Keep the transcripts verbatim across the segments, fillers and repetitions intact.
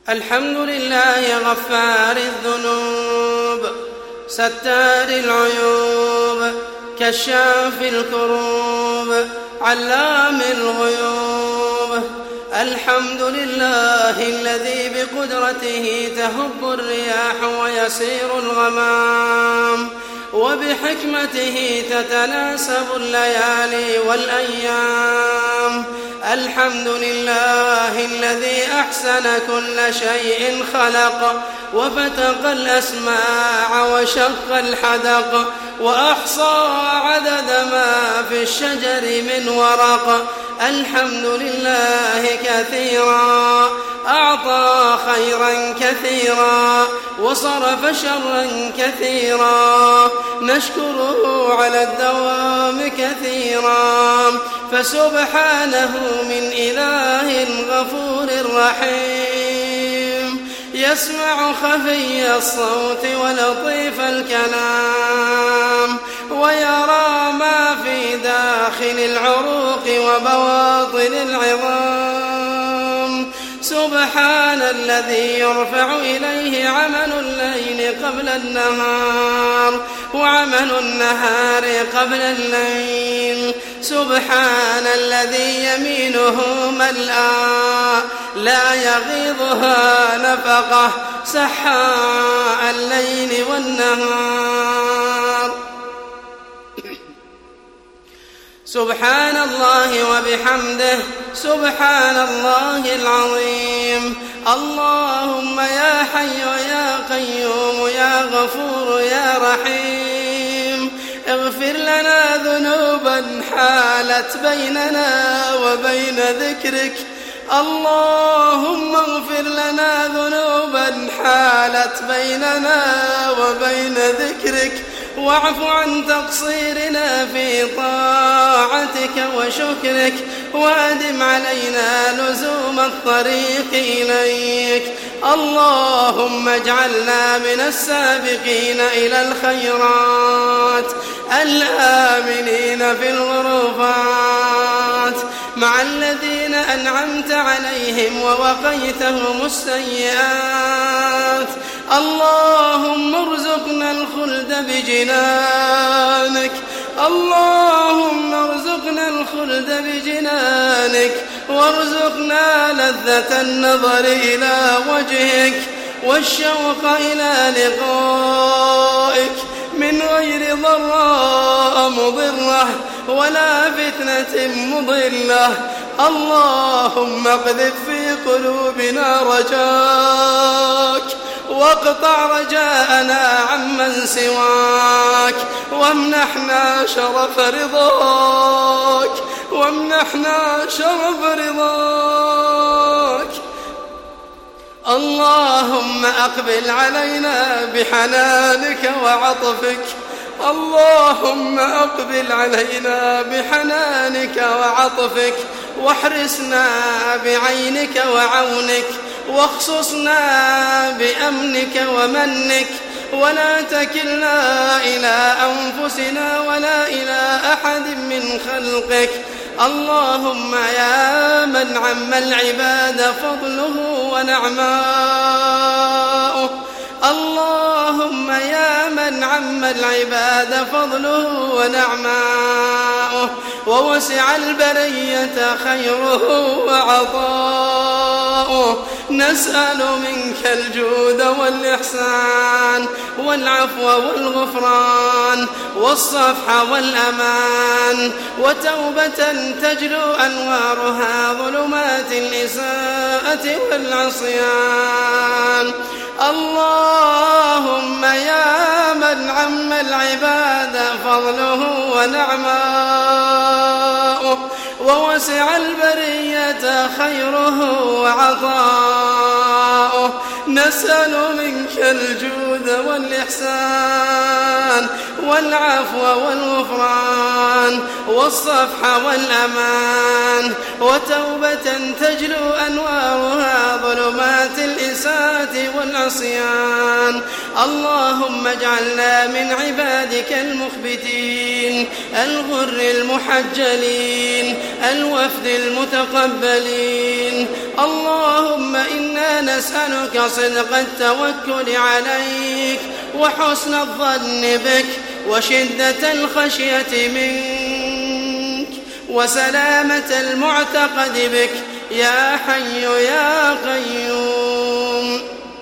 الحمد لله غفار الذنوب ستار العيوب كشاف الكروب علام الغيوب. الحمد لله الذي بقدرته تهب الرياح ويسير الغمام، وبحكمته تتناسب الليالي والأيام. الحمد لله الذي أحسن كل شيء خلق، وفتق الأسماع وشق الحدق، وأحصى عدد ما في الشجر من ورق. الحمد لله كثيرا أعطى خيرا كثيرا وصرف شرا كثيرا، نشكره على الدوام كثيرا، فسبحانه من إله غفور رحيم، يسمع خفي الصوت ولطيف الكلام، ويرى ما في داخل العروق وبواطن العظام. سبحان الذي يرفع إليه عمل الليل قبل النهار، وعمل النهار قبل الليل. سبحان الذي يمينه ملأى لا يغيضها نفقه، سحاء الليل والنهار. سبحان الله وبحمده سبحان الله العظيم. اللهم يا حي يا قيوم يا غفور يا رحيم، اغفر لنا ذنوبا حالت بيننا وبين ذكرك. اللهم اغفر لنا ذنوبا حالت بيننا وبين ذكرك، واعف عن تقصيرنا في طاعتك وشكرك، وأدم علينا لزوم الطريق إليك. اللهم اجعلنا من السابقين إلى الخيرات الآمنين في الغرفات مع الذين أنعمت عليهم ووقيتهم السيئات. اللهم ارزقنا الخلد بجنانك، اللهم ارزقنا الخلد بجنانك، وارزقنا لذة النظر إلى وجهك والشوق إلى لقائك من غير ضراء مضرة ولا فتنة مضلة. اللهم اقذف في قلوبنا رجاك، واقطع رجاءنا عمن سواك، وامنحنا شرف رضاك، وامنحنا شرف رضاك. اللهم أقبل علينا بحنانك وعطفك، اللهم أقبل علينا بحنانك وعطفك، واحرسنا بعينك وعونك، واخصصنا بأمنك ومنك، ولا تكلنا إلى أنفسنا ولا إلى أحد من خلقك. اللهم يا من عم العباد فضله ونعماؤه، اللهم يا من عم العباد فضله ونعماؤه، ووسع البرية خيره وعطاؤه، نسأل منك الجود والإحسان والعفو والغفران والصفح والأمان، وتوبة تجلو أنوارها ظلمات الإساءة والعصيان. اللهم يا من عم العباد فضله ونعماؤه، ووسع البرية خيره وعطاؤه، نسأل منك الجود والإحسان والعفو والغفران والصفح والأمان، وتوبة تجلو أنوارها ظلمات الإساءة الآفات والعصيان. اللهم اجعلنا من عبادك المخبتين الغر المحجلين الوفد المتقبلين. اللهم إنا نسألك صدق التوكل عليك وحسن الظن بك وشدة الخشية منك وسلامة المعتقد بك يا حي يا قيوم.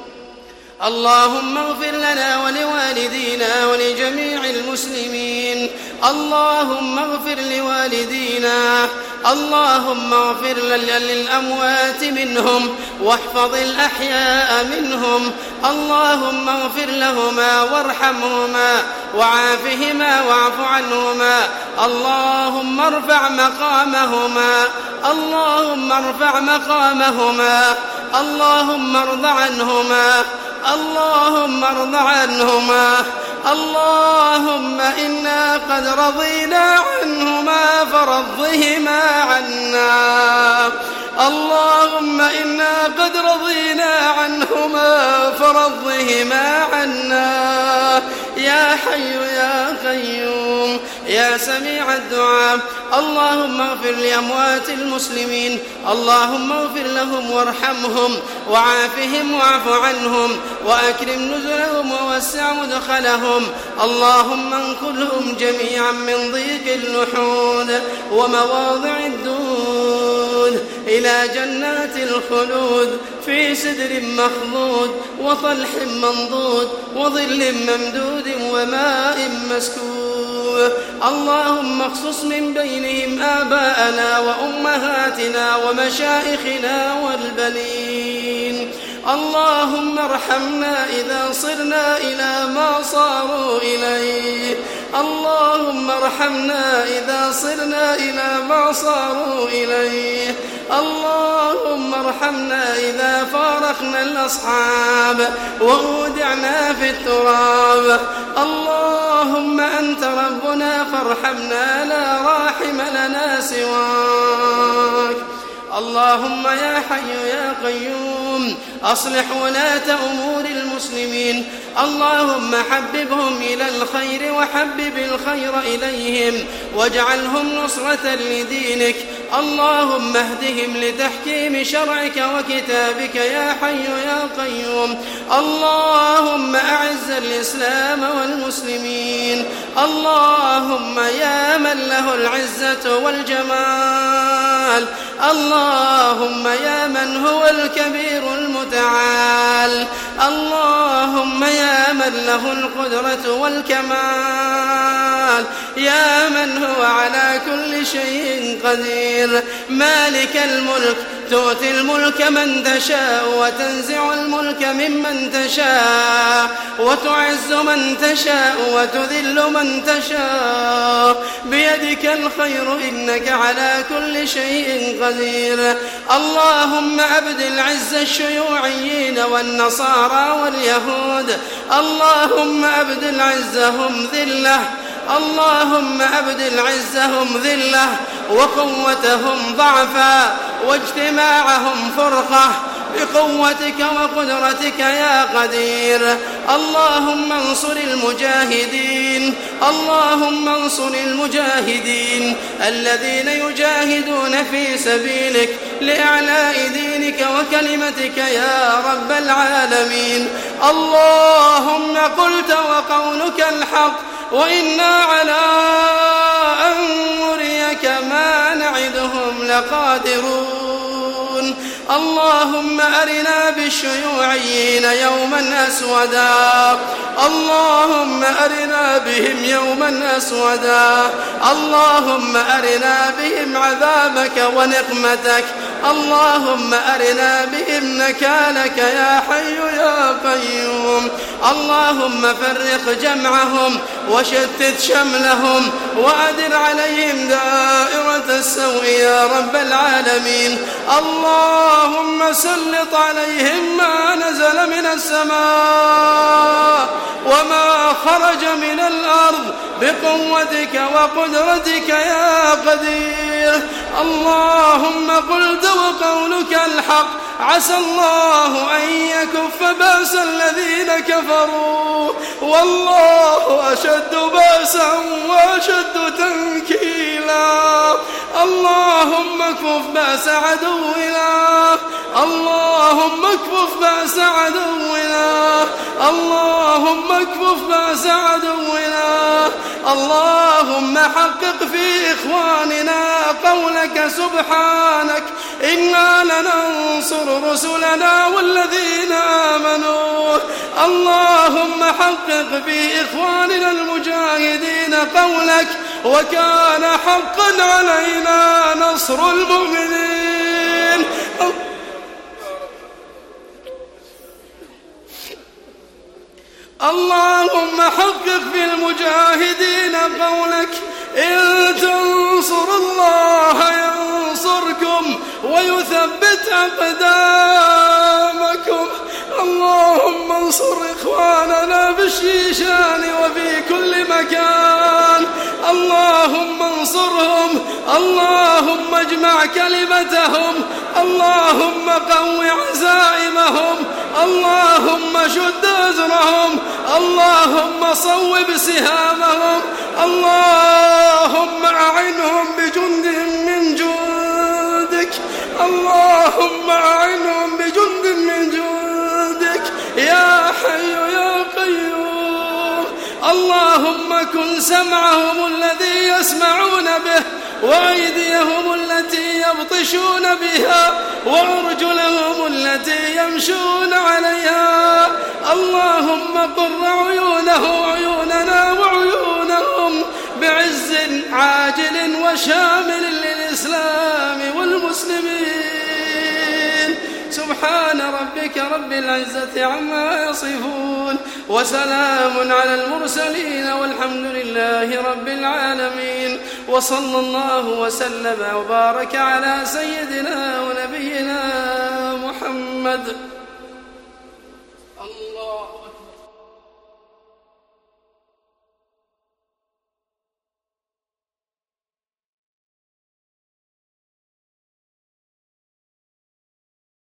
اللهم اغفر لنا ولوالدينا ولجميع المسلمين. اللهم اغفر لوالدينا. اللهم اغفر للأموات منهم واحفظ الأحياء منهم. اللهم اغفر لهما وارحمهما وعافهما واعف عنهما. اللهم ارفع مقامهما. اللهم ارفع مقامهما. اللهم ارض عنهما. اللهم ارض عنهما. اللهم إنا قد رضينا عنهما فرضهما عنا. اللهم إنا قد رضينا عنهما فرضهما عنا يا حي يا قيوم يا سميع الدعاء. اللهم اغفر لأموات المسلمين. اللهم اغفر لهم وارحمهم وعافهم واعف عنهم وأكرم نزلهم ووسع مدخلهم. اللهم انقلهم جميعا من ضيق اللحود ومواضع الدود إلى جنات الخلود في سدر مخضود وطلح منضود وظل ممدود وماء مسكوب. اللهم اخصص من بينهم آباءنا وأمهاتنا ومشائخنا والبنين. اللهم ارحمنا إذا صرنا إلى ما صاروا إليه. اللهم ارحمنا إذا صرنا إلى ما صاروا إليه. اللهم ارحمنا إذا فارقنا الأصحاب وأودعنا في التراب. اللهم أنت ربنا فارحمنا لا راحم لنا سواك. اللهم يا حي يا قيوم أصلح ولاة أمور المسلمين. اللهم حببهم إلى الخير وحبب الخير إليهم واجعلهم نصرة لدينك. اللهم اهدهم لتحكيم شرعك وكتابك يا حي يا قيوم. اللهم أعز الإسلام والمسلمين. اللهم يا من له العزة والجمال. اللهم يا من هو الكبير المتعال. اللهم يا من له القدرة والكمال. يا من هو على كل شيء قدير. مالك الملك تؤتي الملك من تشاء وتنزع الملك ممن تشاء وتعز من تشاء وتذل من تشاء بيدك الخير إنك على كل شيء قدير. اللهم أبدل عز الشيوعيين والنصارى واليهود. اللهم أبدل عزهم ذلة. اللهم أبدل عزهم ذلة وقوتهم ضعفا واجتماعهم فرقة بقوتك وقدرتك يا قدير. اللهم انصر المجاهدين. اللهم انصر المجاهدين الذين يجاهدون في سبيلك لإعلاء دينك وكلمتك يا رب العالمين. اللهم قلت وقولك الحق وإنا على أن نريك ما نعدهم لقادرون. اللهم أرنا بالشيوعيين يوما أسودا. اللهم أرنا بهم يوما أسودا. اللهم أرنا بهم عذابك ونقمتك. اللهم أرنا بهم نكالك يا حي يا قيوم. اللهم فرق جمعهم وشتت شملهم وأدر عليهم دائرة السوء يا رب العالمين. اللهم سلط عليهم ما نزل من السماء وما خرج من الأرض بقوتك وقدرتك يا قدير. اللهم قلت وقولك الحق عسى الله أن يكف ويكف بأس الذين كفروا والله أشد بأسا وأشد تنكيلا. اللهم اكف بأس عدونا، اللهم اكف بأس عدونا، اللهم اكف بأس عدونا. اللهم حقق في إخواننا قولك سبحانك إنا لننصر رسلنا والذين آمنوا. اللهم حقق في إخواننا المجاهدين قولك وكان حقا علينا نصر المؤمنين. اللهم حقق في المجاهدين قولك إن تنصروا الله ينصركم ويثبت أقدامكم. اللهم انصر إخواننا بالشيشان وفي كل مكان. اللهم انصرهم، اللهم اجمع كلمتهم، اللهم قو عزائمهم، اللهم شد أزرهم، اللهم صوب سهامهم، اللهم أعنهم بجند من جندك، اللهم أعنهم بجند من جندك يا حي يا قيوم. اللهم كن سمعهم الذي يسمعون به وأيديهم التي يبطشون بها وأرجلهم التي يمشون عليها. اللهم قر عيونه عيوننا وعيونهم بعز عاجل وشامل للإسلام والمسلمين. سبحان ربك رب العزة عما يصفون وسلام على المرسلين والحمد لله رب العالمين. وصلى الله وسلم وبارك على سيدنا ونبينا محمد.